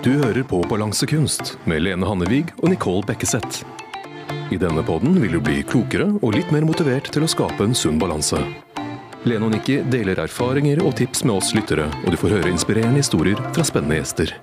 Du hører på Balansekunst med Lene Hannevig og Nicole Bekkeseth. I denne podden vil du bli klokere og litt mer motivert til å skape en sunn balanse. Lene og Nikki deler erfaringer og tips med oss lyttere, og du får høre inspirerende historier fra spennende gjester.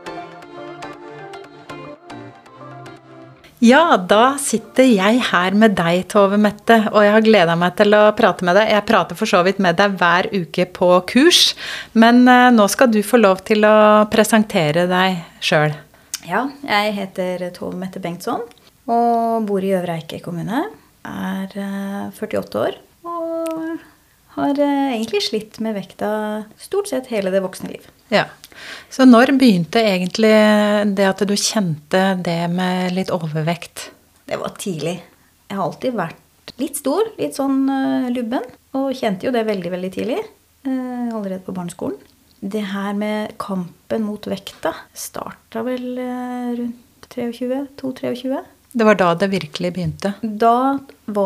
Ja, da sitter jeg her med deg, Tove Mette, og jeg har gledet meg til å prate med deg. Jeg prater for så vidt med deg hver uke på kurs, men nå skal du få lov til å presentere deg selv. Ja, jeg heter Tove Mette Bengtsson og bor i Øvre Eiker kommune. Er 48 år og har egentlig slitt med vekta stort sett hele det voksne liv. Ja, så når begynte egentlig det at du kjente det med litt overvekt? Det var tidlig. Jeg har alltid vært litt stor, litt sånn lubben, og kjente jo det veldig, veldig tidlig, allerede på barneskolen. Det her med kampen mot vekta startet vel rundt 22. Det var da det virkelig begynte? Da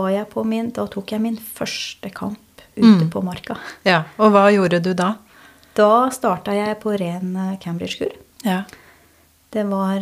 tok jeg min første kamp ute på marka. Ja, og hva gjorde du da? Da startet jeg på ren Cambridge-kur. Ja. Det var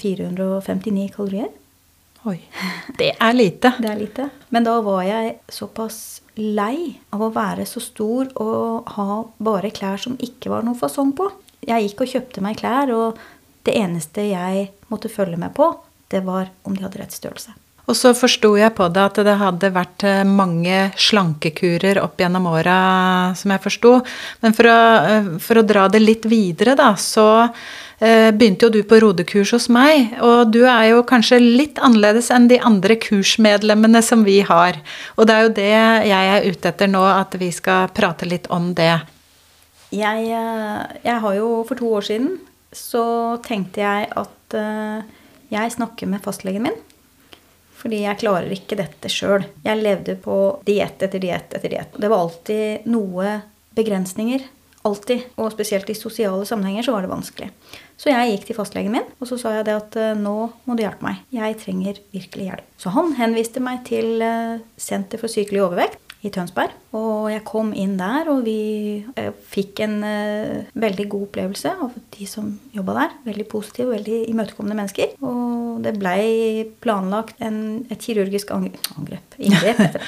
459 kalorier. Oi, det er lite. Det er lite. Men da var jeg såpass lei av å være så stor og ha bare klær som ikke var noe fasong på. Jeg gikk og kjøpte meg klær, og det eneste jeg måtte følge med på, det var om de hadde rett størrelse. Og så forstod jeg på det at det hadde vært mange slankekurer opp gjennom åra, som jeg forstod. Men for å dra det litt videre da, så begynte jo du på rodekurs hos meg, og du er jo kanskje litt annerledes enn de andre kursmedlemmene som vi har. Og det er jo det jeg er ute etter nå, at vi skal prate litt om det. Jeg har jo for 2 år siden, så tenkte jeg at jeg snakker med fastlegen min, fordi jeg klarer ikke dette selv. Jeg levde på diett etter diett etter diett. Det var alltid noe begrensninger. Alltid. Og spesielt i sosiale sammenhenger så var det vanskelig. Så jeg gikk til fastlegen min, og så sa jeg det at nå må du hjelpe meg. Jeg trenger virkelig hjelp. Så han henviste meg til Senter for sykelig overvekt i Tønsberg. Og jeg kom inn der, og vi fikk en veldig god opplevelse av de som jobbet der. Veldig positive, veldig imøtekommende mennesker. Og det ble planlagt et kirurgisk inngrep heter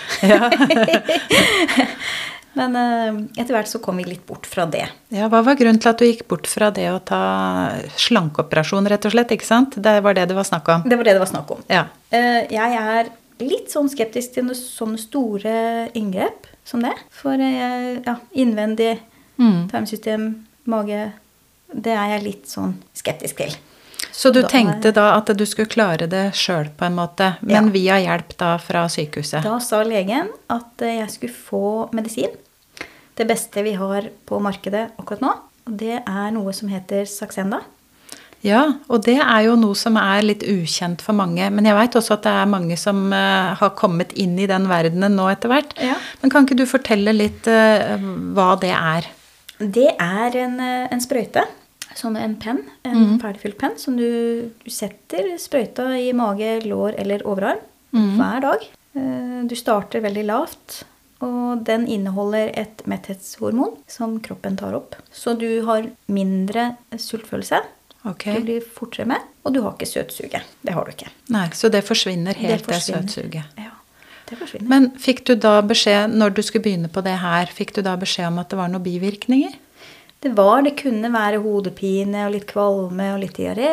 det. Men etter hvert så kom vi litt bort fra det. Ja, hva var grunnen til at du gikk bort fra det å ta slankeoperasjon, rett og slett, ikke sant? Det var det det var snakk om. Det var det det var snakk om. Ja. Jeg er litt sånn skeptisk til sånne store inngrep som det. For innvendig tarmsystem, mage, det er jeg litt sånn skeptisk til. Så du tenkte da at du skulle klare det selv på en måte, men via hjelp da fra sykehuset? Da sa legen at jeg skulle få medisin. Det beste vi har på markedet akkurat nå, og det er noe som heter Saxenda. Ja, og det er jo noe som er litt ukjent for mange, men jeg vet også at det er mange som har kommet inn i den verdenen nå etter hvert. Ja. Men kan ikke du fortelle litt hva det er? Det er en sprøyte. Sånn en penn, en ferdigfylt penn, som du setter sprøyta i mage, lår eller overarm hver dag. Du starter veldig lavt, og den inneholder et metthetshormon som kroppen tar opp. Så du har mindre sultfølelse, du blir fortere med, og du har ikke søtsuget. Det har du ikke. Nei, så det forsvinner helt, det søtsuget. Ja, det forsvinner. Men fikk du da beskjed, når du skulle begynne på det her, fikk du da beskjed om at det var noen bivirkninger? Det kunne være hodepine og litt kvalme og litt diaré.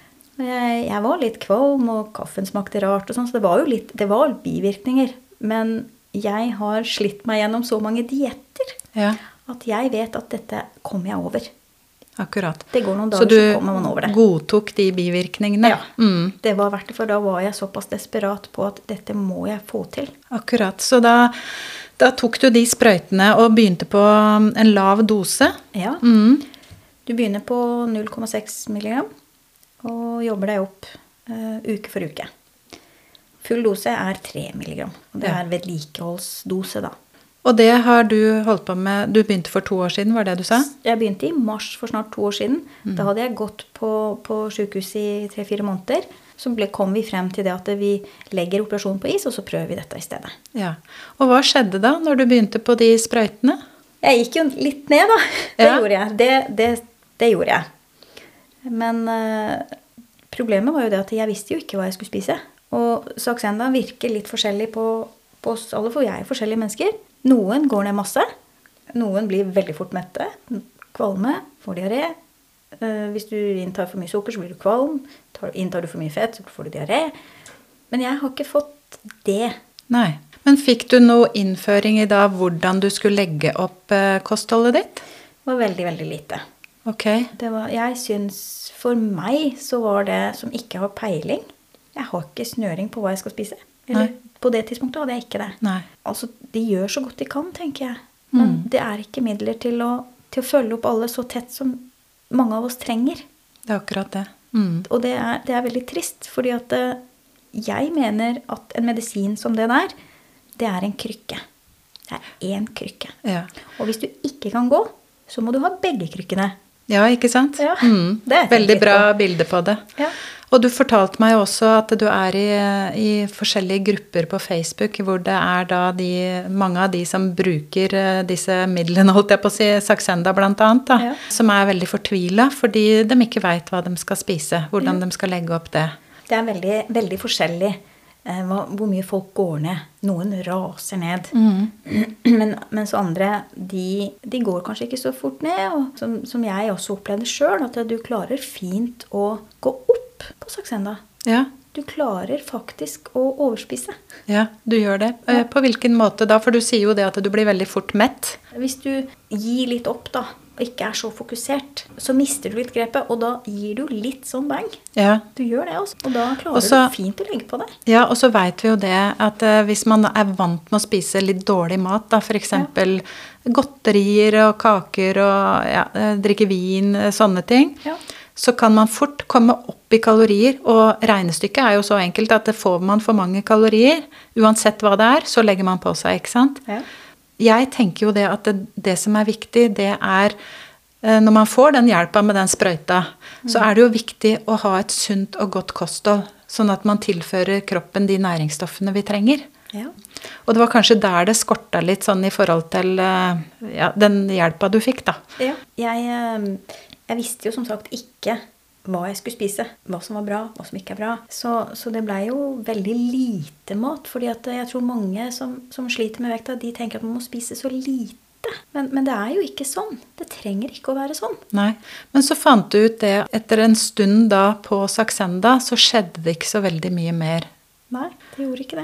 Jeg var litt kvalm, og kaffen smakte rart og sånn, så det var bivirkninger. Men jeg har slitt meg gjennom så mange dietter at jeg vet at dette kommer jeg over. Akkurat. Det går noen dager, så kommer man over det. Så du godtok de bivirkningene? Ja, det var verdt det, for da var jeg såpass desperat på at dette må jeg få til. Akkurat, så da tok du de sprøytene og begynte på en lav dose? Ja, du begynner på 0,6 milligram og jobber deg opp uke for uke. Full dose er 3 milligram, og det er vedlikeholdsdose da. Og det har du holdt på med, du begynte for 2 år siden, var det du sa? Jeg begynte i mars for snart 2 år siden. Da hadde jeg gått på sykehuset i 3-4 måneder. Så kom vi frem til det at vi legger operasjonen på is, og så prøver vi dette i stedet. Ja. Og hva skjedde da, når du begynte på de sprøytene? Jeg gikk jo litt ned da. Det gjorde jeg. Det gjorde jeg. Men problemet var jo det at jeg visste jo ikke hva jeg skulle spise. Og Saxenda virker litt forskjellig på oss alle, for jeg er forskjellige mennesker. Noen går ned masse. Noen blir veldig fort mette, kvalme, får diaré. Hvis du inntar for mye sukker, så blir du kvalm. Inntar du for mye fett, så får du diaré. Men jeg har ikke fått det. Nei. Men fikk du noe innføring i da hvordan du skulle legge opp kostholdet ditt? Det var veldig, veldig lite. Ok. Jeg synes for meg så var det som ikke har peiling. Jeg har ikke snøring på hva jeg skal spise. Eller på det tidspunktet hadde jeg ikke det. Nei. Altså, de gjør så godt de kan, tenker jeg. Men det er ikke midler til å følge opp alle så tett som mange av oss trenger. Det er akkurat det. Og det er veldig trist, fordi at jeg mener at en medisin som det der, det er en krykke. Det er en krykke. Ja. Og hvis du ikke kan gå, så må du ha begge krykkene. Ja, ikke sant? Ja, det er veldig bra bilde på det. Ja. Og du fortalte meg også at du er i forskjellige grupper på Facebook, hvor det er da mange av de som bruker disse midlene, holdt jeg på å si, Saxenda blant annet, da, som er veldig fortvilet, fordi de ikke vet hva de skal spise, hvordan de skal legge opp det. Det er veldig, veldig forskjellig hvor mye folk går ned. Noen raser ned. Mens andre, de går kanskje ikke så fort ned. Og som jeg også opplevde selv, at du klarer fint å gå opp på Saxenda. Ja. Du klarer faktisk å overspise. Ja, du gjør det. På hvilken måte da? For du sier jo det at du blir veldig fort mett. Hvis du gir litt opp da, og ikke er så fokusert, så mister du litt grepet, og da gir du litt sånn bang. Ja. Du gjør det også, og da klarer du fint å legge på det. Ja, og så vet vi jo det at hvis man er vant med å spise litt dårlig mat, da, for eksempel godterier og kaker og drikke vin, sånne ting, så kan man fort komme opp i kalorier, og regnestykket er jo så enkelt at får man for mange kalorier, uansett hva det er, så legger man på seg, ikke sant? Ja. Jeg tenker jo det at det som er viktig, det er, når man får den hjelpa med den sprøyta, så er det jo viktig å ha et sunt og godt kosthold, sånn at man tilfører kroppen de næringsstoffene vi trenger. Ja. Og det var kanskje der det skortet litt sånn i forhold til den hjelpa du fikk da. Ja, jeg visste jo som sagt ikke hva jeg skulle spise, hva som var bra, hva som ikke er bra. Så det ble jo veldig lite mat, fordi at jeg tror mange som sliter med vekta, de tenker at man må spise så lite. Men det er jo ikke sånn. Det trenger ikke å være sånn. Nei, men så fant du ut det, etter en stund da på Saxenda, så skjedde det ikke så veldig mye mer. Nei, det gjorde ikke det.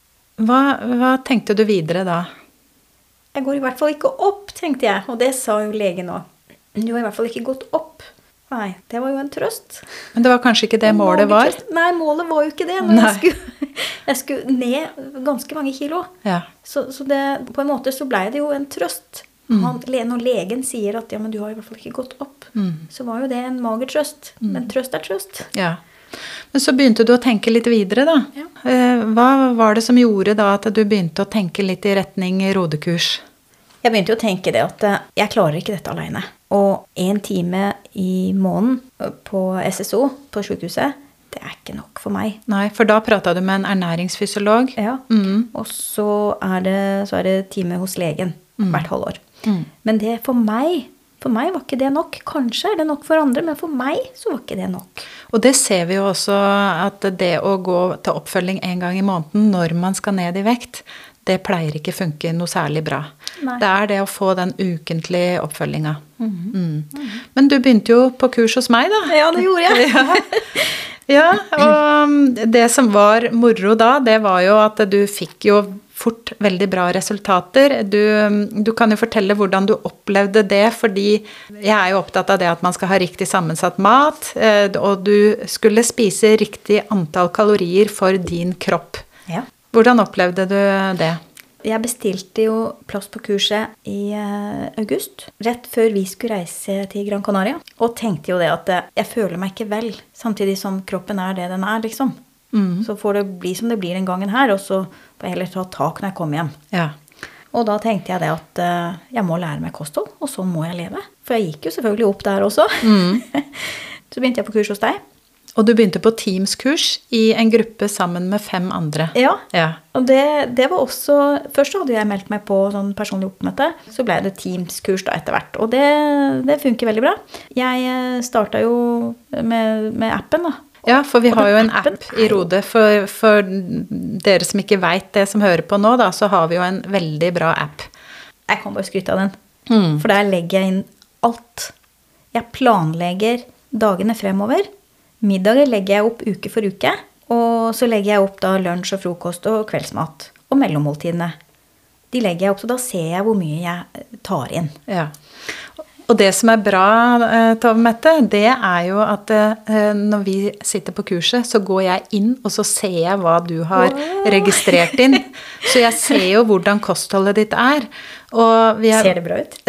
Hva tenkte du videre da? Jeg går i hvert fall ikke opp, tenkte jeg, og det sa jo legen også. Du har i hvert fall ikke gått opp. Nei, det var jo en trøst. Men det var kanskje ikke det målet var? Nei, målet var jo ikke det. Jeg skulle ned ganske mange kilo. Ja. Så det, på en måte så ble det jo en trøst. Når legen sier at ja, men du har i hvert fall ikke gått opp, så var jo det en mager trøst. Men trøst er trøst. Ja. Men så begynte du å tenke litt videre da. Ja. Hva var det som gjorde da at du begynte å tenke litt i retning rodekurs? Jeg begynte jo å tenke det at jeg klarer ikke dette alene. Og 1 time i måneden på SSO, på sykehuset, det er ikke nok for meg. Nei, for da pratet du med en ernæringsfysiolog. Ja, og så er det time hos legen hvert halvår. Men det for meg var ikke det nok. Kanskje er det nok for andre, men for meg så var ikke det nok. Og det ser vi jo også at det å gå til oppfølging 1 gang i måneden når man skal ned i vekt, det pleier ikke funke noe særlig bra. Nei. Det er det å få den ukentlige oppfølginga. Men du begynte jo på kurs hos meg da. Ja, det gjorde jeg. Ja, og det som var moro da, det var jo at du fikk jo fort veldig bra resultater. Du kan jo fortelle hvordan du opplevde det, fordi jeg er jo opptatt av det at man skal ha riktig sammensatt mat, og du skulle spise riktig antall kalorier for din kropp. Ja. Hvordan opplevde du det? Jeg bestilte jo plass på kurset i august, rett før vi skulle reise til Gran Canaria, og tenkte jo det at jeg føler meg ikke vel, samtidig som kroppen er det den er, liksom. Så får det bli som det blir den gangen her, og så får jeg heller ta tak når jeg kommer hjem. Ja. Og da tenkte jeg det at jeg må lære meg kosthold, og sånn må jeg leve. For jeg gikk jo selvfølgelig opp der også. Så begynte jeg på kurs hos deg. Og du begynte på Teams-kurs i en gruppe sammen med 5 andre. Ja, Ja. og det var også, først så hadde jeg meldt meg på sånn personlig oppmøte, så ble det Teams-kurs da etter hvert, og det funker veldig bra. Jeg startet jo med appen da. Ja, for vi Og har jo en den appen app i Rode. For dere som ikke vet det, som hører på nå, da, så har vi jo en veldig bra app. Jeg kan bare skryte av den, for der legger jeg inn alt. Jeg planlegger dagene fremover. Middager legger jeg opp uke for uke, og så legger jeg opp da lunsj og frokost og kveldsmat, og mellommåltidene. De legger jeg opp, så da ser jeg hvor mye jeg tar inn. Ja. Og det som er bra, Tove Mette, det er jo at når vi sitter på kurset, så går jeg inn, og så ser jeg hva du har registrert inn. Så jeg ser jo hvordan kostholdet ditt er. Og vi Ser det bra ut?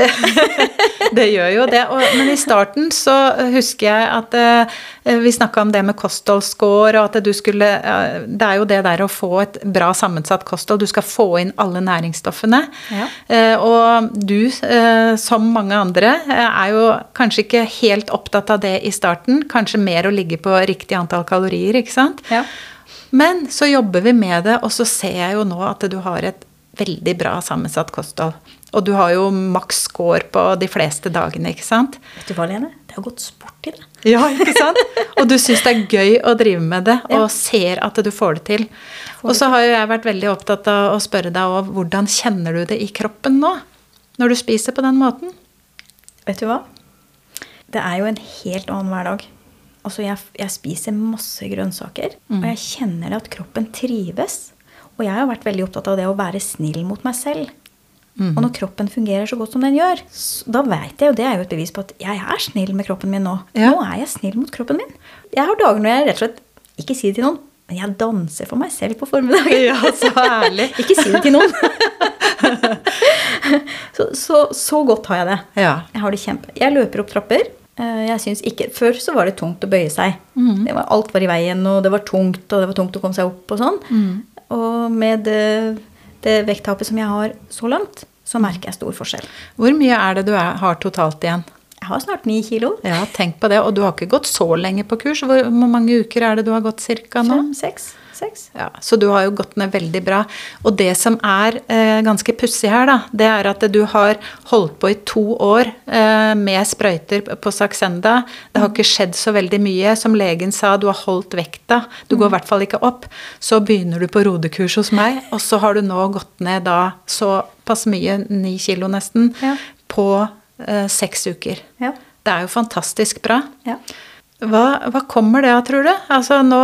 Det gjør jo det. Men i starten så husker jeg at vi snakket om det med kostholdsscore, og at du skulle, det er jo det der å få et bra sammensatt kosthold. Du skal få inn alle næringsstoffene. Ja. Og du, som mange andre, er jo kanskje ikke helt opptatt av det i starten. Kanskje mer å ligge på riktig antall kalorier, ikke sant? Ja. Men så jobber vi med det, og så ser jeg jo nå at du har et veldig bra sammensatt kosthold. Og du har jo maks score på de fleste dagene, ikke sant? Vet du hva, Lene? Det har gått sport i det. Ja, ikke sant? Og du synes det er gøy å drive med det, og Ja. ser at du får det til. Og så har jo jeg vært veldig opptatt av å spørre deg om hvordan kjenner du det i kroppen nå, når du spiser på den måten? Vet du hva? Det er jo en helt annen hverdag. Altså, jeg spiser masse grønnsaker, og jeg kjenner det at kroppen trives. Og jeg har vært veldig opptatt av det å være snill mot meg selv. Og når kroppen fungerer så godt som den gjør, da vet jeg, og det er jo et bevis på at jeg er snill med kroppen min nå. Ja. Nå er jeg snill mot kroppen min. Jeg har dager når jeg rett og slett, ikke si det til noen, men jeg danser for meg selv på formiddagen. Ja, så ærlig. Ikke si det til noen. så godt har jeg det. Ja. Jeg har det kjempe. Jeg løper opp trapper. Jeg synes ikke, før så var det tungt å bøye seg. Alt var i veien, og det var tungt å komme seg opp og sånn. Og med det vekttapet som jeg har så langt, så merker jeg stor forskjell. Hvor mye er det du har totalt igjen? Jeg har snart 9 kilo. Ja, tenk på det. Og du har ikke gått så lenge på kurs. Hvor mange uker er det du har gått cirka nå? 5, 6. Ja, så du har jo gått ned veldig bra. Og det som er ganske pussig her da, det er at du har holdt på i 2 år med sprøyter på Saxenda. Det har ikke skjedd så veldig mye. Som legen sa, du har holdt vekta. Du går i hvert fall ikke opp. Så begynner du på rodekurs hos meg, og så har du nå gått ned da såpass mye, 9 kilo nesten, Ja. på 6 uker. Ja. Det er jo fantastisk bra. Ja. Hva kommer det av, tror du? Altså nå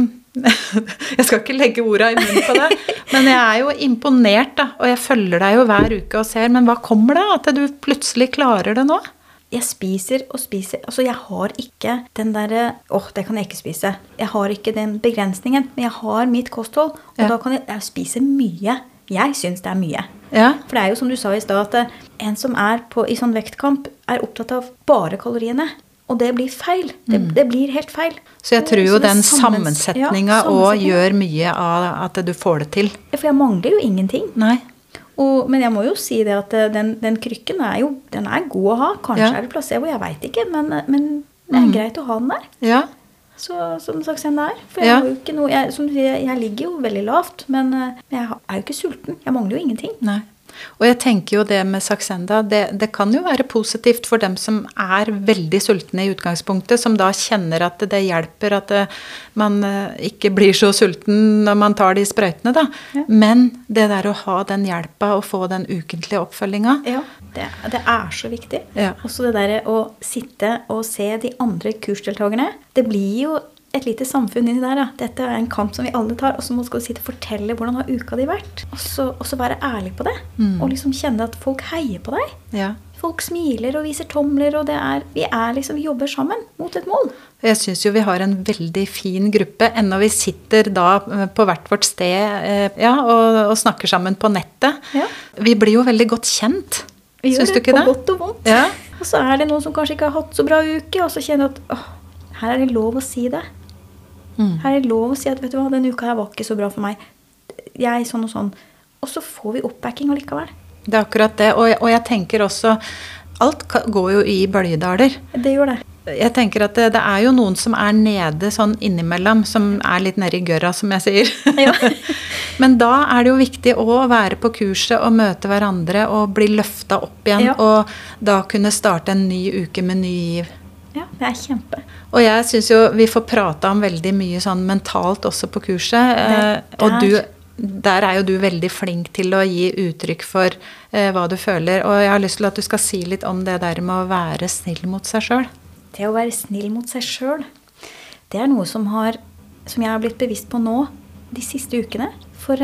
jeg skal ikke legge orda i munnen på deg, men jeg er jo imponert da, og jeg følger deg jo hver uke og ser, men hva kommer det at du plutselig klarer det nå? Jeg spiser og spiser. Altså, jeg har ikke den der, det kan jeg ikke spise. Jeg har ikke den begrensningen, men jeg har mitt kosthold, og Ja. da kan jeg spise mye. Jeg synes det er mye. Ja, For det er jo som du sa i sted, at en som er i sånn vektkamp, er opptatt av bare kaloriene. Og det blir feil. Det blir helt feil. så jeg tror jo Så det den sammensetningen. sammensetningen også gjør mye av at du får det til. For jeg mangler jo ingenting. Nei. Men jeg må jo si det at den krykken den er god å ha. Kanskje Ja. er det placebo, jeg vet ikke, men det er greit å ha den der. Ja, Så som sagt det er. For jeg Ja. har jo ikke noe, som du sier, jeg ligger jo veldig lavt, men jeg er jo ikke sulten. Jeg mangler jo ingenting. nei. Og jeg tenker jo det med Saxenda, det kan jo være positivt for dem som er veldig sultne i utgangspunktet, som da kjenner at det hjelper at man ikke blir så sulten når man tar de sprøytene da. Ja. Men det der å ha den hjelpa og få den ukentlige oppfølginga, Ja, det er så viktig. Ja. Også det der å sitte og se de andre kursdeltagerne. Det blir jo et lite samfunn inni der. Da. Dette er en kamp som vi alle tar, og så skal du sitte og fortelle hvordan har uka di vært. Og så være ærlig på det. Og liksom kjenne at folk heier på deg. ja. Folk smiler og viser tomler, og vi jobber sammen mot et mål. Jeg synes jo vi har en veldig fin gruppe, enda vi sitter da på hvert vårt sted og snakker sammen på nettet. Ja. Vi blir jo veldig godt kjent. Vi gjør Synes du det ikke på det? godt og vondt. Ja. Og så er det noen som kanskje ikke har hatt så bra uke, og så kjenner du at her er det lov å si det. Her er det lov å si at, vet du hva, denne uka her var ikke så bra for meg. Jeg sånn og sånn. Og så får vi oppbacking allikevel. Det er akkurat det, og jeg tenker også, alt går jo i bølgedaler. Det gjør det. jeg tenker at det jo noen som nede sånn innimellom, som litt nede i gørra, som jeg sier. Ja. Men da det jo viktig å være på kurset og møte hverandre og bli løftet opp igjen, og da kunne starte en ny uke med ny giv. Ja, det kjempe. Og jeg synes jo vi får prate om veldig mye sånn mentalt også på kurset, og der jo du veldig flink til å gi uttrykk for hva du føler, og jeg har lyst til at du skal si litt om det der med å være snill mot seg selv. Det å være snill mot seg selv, det noe som jeg har blitt bevisst på nå, de siste ukene. For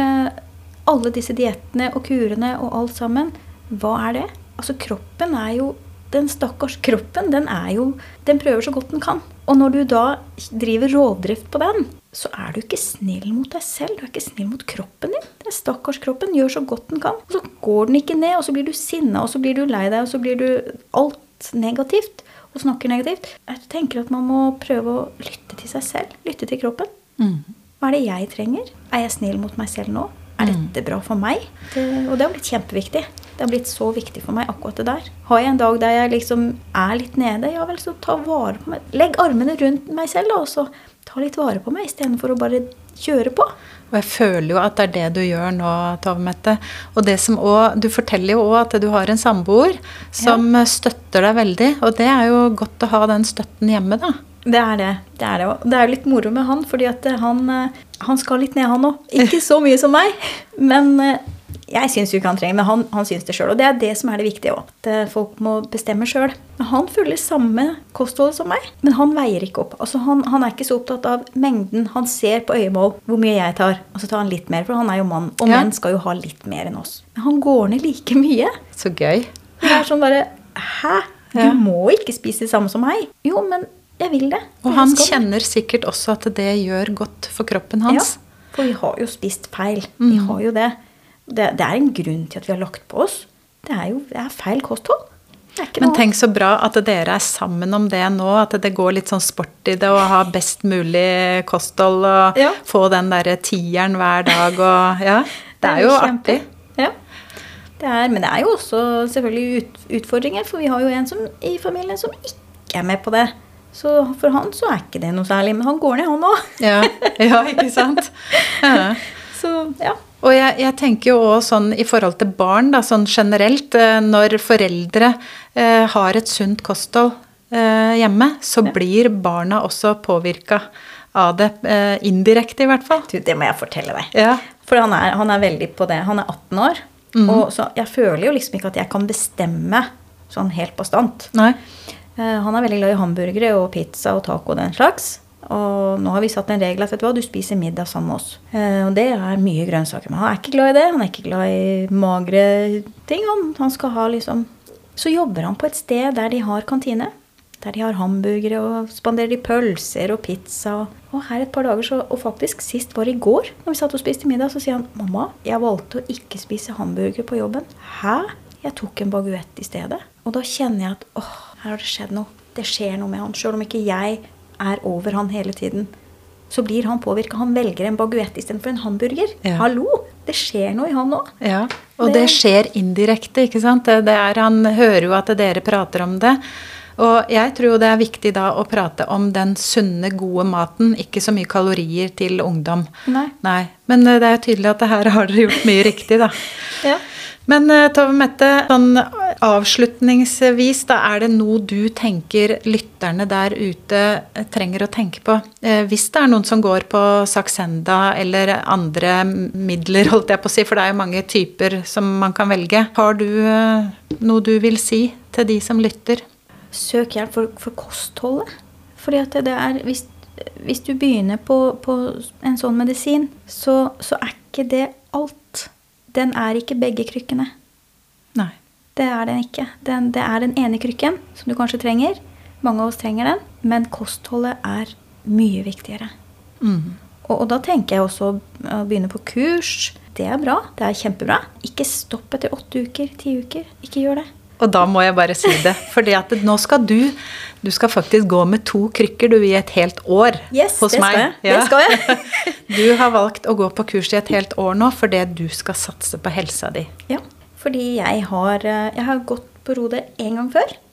alle disse diettene og kurene og alt sammen, hva det? Altså kroppen jo, den stakkars kroppen, den prøver så godt den kan. Og når du da driver rovdrift på den, så du ikke snill mot deg selv, du ikke snill mot kroppen din. Den stakkars kroppen gjør så godt den kan. Og så går den ikke ned, og så blir du sinnet, og så blir du lei deg, og så blir du alt negativt, og snakker negativt. Jeg tenker at man må prøve å lytte til seg selv, lytte til kroppen. Hva det jeg trenger? Jeg snill mot meg selv nå? Dette bra for meg? Og det har blitt kjempeviktig. Det har blitt så viktig for meg akkurat det der. Har jeg en dag der jeg liksom litt nede, ja vel, så ta vare på meg. Legg armene rundt meg selv, og så ta litt vare på meg, i stedet for å bare kjøre på. Og jeg føler jo at det det du gjør nå, Tove Mette. Og det som også, du forteller jo også at du har en samboer som støtter deg veldig, og det jo godt å ha den støtten hjemme da. Det det. Det det. Og det jo litt moro med han, fordi at han skal litt ned han også. Ikke så mye som meg, men jeg synes jo ikke han trenger, men han synes det selv. Og det det som det viktige også, at folk må bestemme selv. Men han følger samme kostholdet som meg, men han veier ikke opp. Altså han ikke så opptatt av mengden. Han ser på øyemål hvor mye jeg tar, og så tar han litt mer, for han jo mann, og menn skal jo ha litt mer enn oss. Men han går ned like mye. Så gøy. Det sånn bare, hæ? Du må ikke spise det samme som meg. Jo, men jeg vil det. Og han kjenner sikkert også at det gjør godt for kroppen hans. Ja, for vi har jo spist feil. Vi har jo det. Det en grunn til at vi har lagt på oss. Det jo feil kosthold. Men tenk så bra at dere sammen om det nå, at det går litt sånn sport i det, å ha best mulig kosthold, og få den der 10-eren hver dag, og det jo artig. Ja, men det jo også selvfølgelig utfordringer, for vi har jo en i familien som ikke med på det. Så for han så ikke det noe særlig, men han går ned han også. Ja, ikke sant? Så, Og jeg tenker jo også sånn i forhold til barn, da, sånn generelt, når foreldre har et sunt kosthold hjemme, så blir barna også påvirket av det, indirekte i hvert fall. Det må jeg fortelle deg. Ja. For han veldig på det. Han 18 år, og så jeg føler jo liksom ikke at jeg kan bestemme sånn helt bastant. Nei. Han veldig glad i hamburgere og pizza og taco og den slags. Og nå har vi satt en regel at, vet du hva, du spiser middag sammen med oss. Og det mye grønnsaker. Men han ikke glad i det. Han ikke glad i magre ting. Han skal ha liksom... Så jobber han på et sted der de har kantine. Der de har hamburgere og spanderer de pølser og pizza. Og her et par dager, og faktisk sist var i går, når vi satt og spiste middag, så sier han, mamma, jeg valgte å ikke spise hamburger på jobben. Hæ? Jeg tok en baguette i stedet. Og da kjenner jeg at, her har det skjedd noe. Det skjer noe med han. Selv om ikke jeg over han hele tiden, så blir han påvirket. Han velger en baguette i stedet for en hamburger. Ja. Hallo, det skjer noe i han også. Ja, og det skjer indirekte, ikke sant? Han hører jo at dere prater om det. Og jeg tror det viktig da å prate om den sunne, gode maten, ikke så mye kalorier til ungdom. Nei. Men det jo tydelig at her har dere gjort mye riktig da. Ja. Men Tove Mette, sånn avslutningsvis, da det noe du tenker lytterne der ute trenger å tenke på? Hvis det noen som går på Saxenda eller andre midler, holdt jeg på å si, for det jo mange typer som man kan velge. Har du noe du vil si til de som lytter? Søk hjelp for kostholdet. Fordi at det hvis du begynner på en sånn medisin, så ikke det alt. Den ikke begge krykkene. Nei. Det den ikke. Det den ene krykken som du kanskje trenger. Mange av oss trenger den. Men kostholdet mye viktigere. Og da tenker jeg også å begynne på kurs. Det bra. Det kjempebra. Ikke stopp etter 8 uker, 10 uker. Ikke gjør det. Og da må jeg bare si det. Fordi at nå skal du skal faktisk gå med 2 krykker du i et helt år hos meg. Det skal jeg. Du har valgt å gå på kurs i et helt år nå, fordi du skal satse på helsa di. Ja, fordi jeg har gått på Rode en gang før,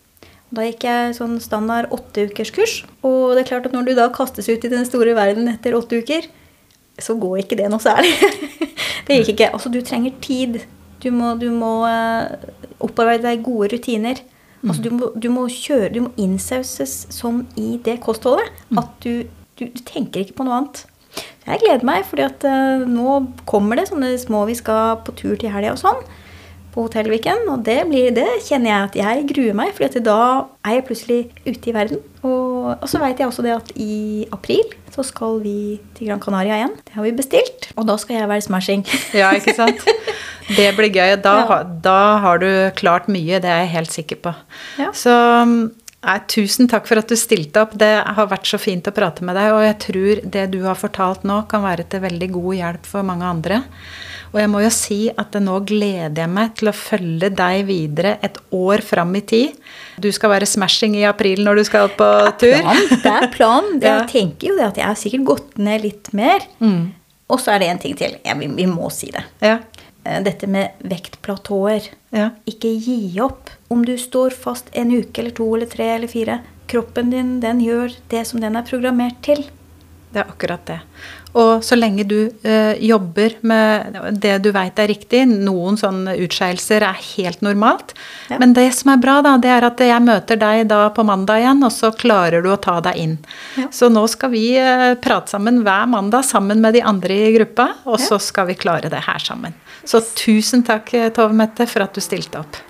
Da gikk jeg sånn standard 8-ukerskurs. Og det klart at når du da kastes ut i den store verden etter 8 uker, så går ikke det noe særlig. Det gikk ikke. Altså, du trenger tid. Du må opparbeide deg gode rutiner. Altså, du må innsauses sånn i det kostholdet, at du tenker ikke på noe annet. Jeg gleder meg, fordi at nå kommer det sånne små vi skal på tur til helgen og sånn, på hotellweekend, og det kjenner jeg at jeg gruer meg, fordi at da jeg plutselig ute i verden. Og så vet jeg også det at i april så skal vi til Gran Canaria igjen. Det har vi bestilt, og da skal jeg være smashing. Ja, ikke sant? Det blir gøy, og da har du klart mye, det er jeg helt sikker på. Ja. Så tusen takk for at du stilte opp. Det har vært så fint å prate med deg, og jeg tror det du har fortalt nå kan være til veldig god hjelp for mange andre. Og jeg må jo si at nå gleder jeg meg til å følge deg videre et år frem i tid. Du skal være smashing i april når du skal på tur. Det er planen. Jeg tenker jo det at jeg har sikkert gått ned litt mer. Og så er det en ting til. Vi må si det. Ja. Dette med vektplatåer. Ja. Ikke gi opp. Om du står fast 1 uke, eller 2, eller 3, eller 4. Kroppen din, den gjør det som den er programmert til. Det er akkurat det. Og så lenge du jobber med det du vet er riktig, noen sånne utskeielser er helt normalt. Ja. Men det som er bra da, det er at jeg møter deg da på mandag igjen, og så klarer du å ta deg inn. Ja. Så nå skal vi prate sammen hver mandag sammen med de andre i gruppa, og så skal vi klare det her sammen. Så tusen takk, Tove Mette, for at du stilte opp.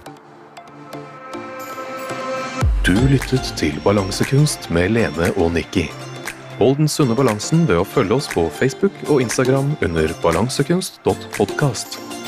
Du lyttet til Balansekunst med Lene og Nikki. Hold den sunne balansen ved å følge oss på Facebook og Instagram under balansekunst.podcast.